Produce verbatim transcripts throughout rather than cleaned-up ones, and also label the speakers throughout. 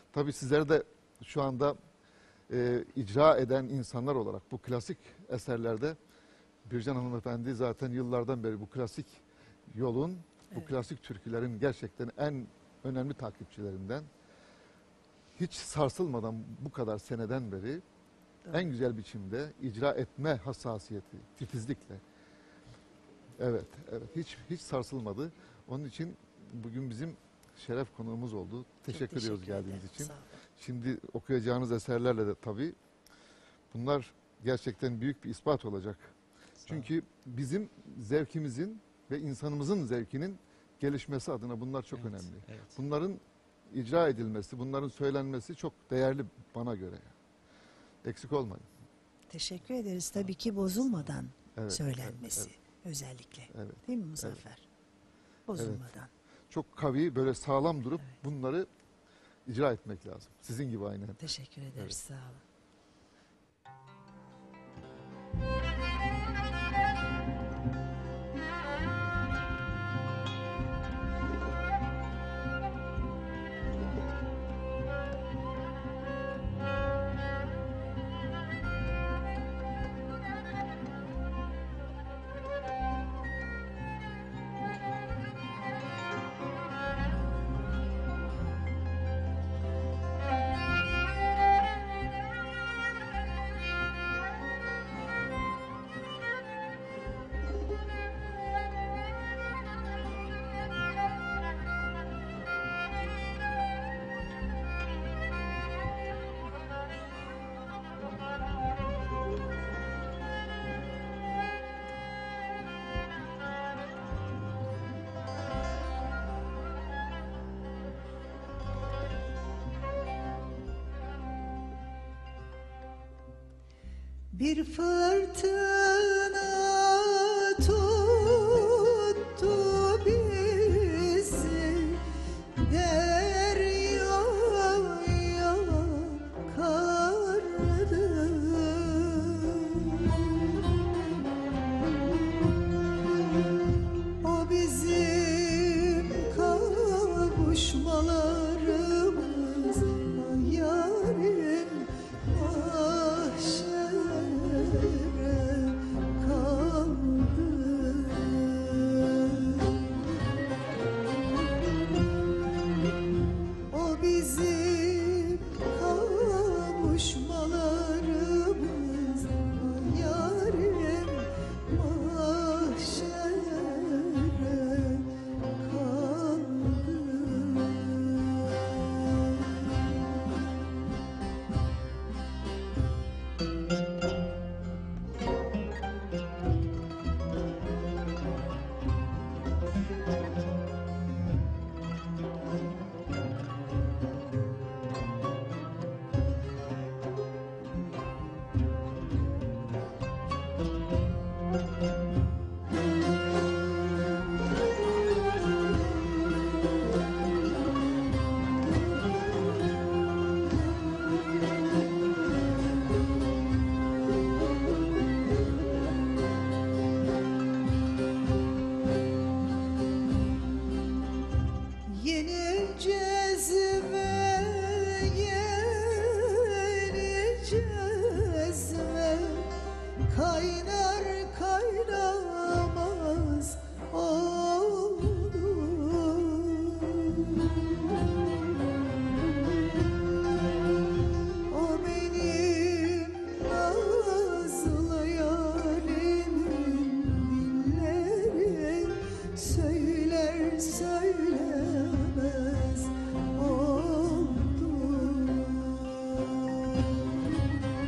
Speaker 1: Tabii sizler de şu anda e, icra eden insanlar olarak bu klasik eserlerde Bircan Hanımefendi zaten yıllardan beri bu klasik yolun, bu
Speaker 2: Evet.
Speaker 1: klasik türkülerin gerçekten en önemli takipçilerinden. Hiç sarsılmadan bu kadar seneden beri
Speaker 2: Doğru.
Speaker 1: en güzel biçimde icra etme hassasiyeti, titizlikle. Evet, evet. Hiç hiç sarsılmadı. Onun için bugün bizim şeref konuğumuz oldu. Teşekkür,
Speaker 2: Çok
Speaker 1: ediyoruz
Speaker 2: teşekkür
Speaker 1: geldiğiniz
Speaker 2: ederim,
Speaker 1: için.
Speaker 2: sağ olun.
Speaker 1: Şimdi okuyacağınız eserlerle de tabii bunlar gerçekten büyük bir ispat olacak. Çünkü bizim zevkimizin ve insanımızın zevkinin gelişmesi adına bunlar çok
Speaker 3: Evet,
Speaker 1: önemli.
Speaker 3: evet.
Speaker 1: Bunların icra edilmesi, bunların söylenmesi çok değerli bana göre. Eksik olmayın.
Speaker 2: Teşekkür ederiz. Tabii ki bozulmadan
Speaker 1: Evet,
Speaker 2: söylenmesi
Speaker 1: evet,
Speaker 2: özellikle.
Speaker 1: evet.
Speaker 2: Değil mi Muzaffer? Bozulmadan.
Speaker 1: Çok kavi, böyle sağlam durup
Speaker 2: Evet.
Speaker 1: bunları icra etmek lazım. Sizin gibi aynen.
Speaker 2: Teşekkür ederiz.
Speaker 1: Evet.
Speaker 2: Sağ olun. Bir fırtına tuttu bizi, deryaya kardı. O bizim kavuşmalarımız, yarim mahşere kaldı. O bizim kavuşmalarımız, yarim mahşere kaldı. Yeni cezve, yeni cezve, kaynar kaynamaz oldu. O benim nazlı yarimin dilleri söyler söylemez oldu.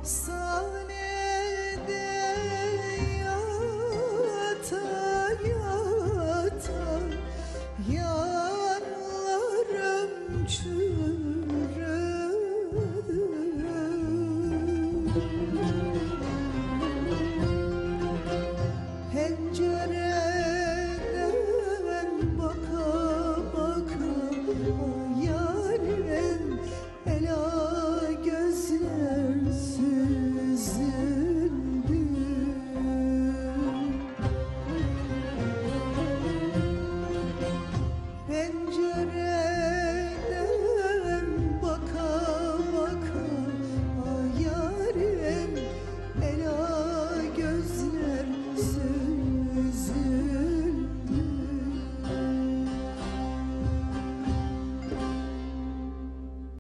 Speaker 2: sana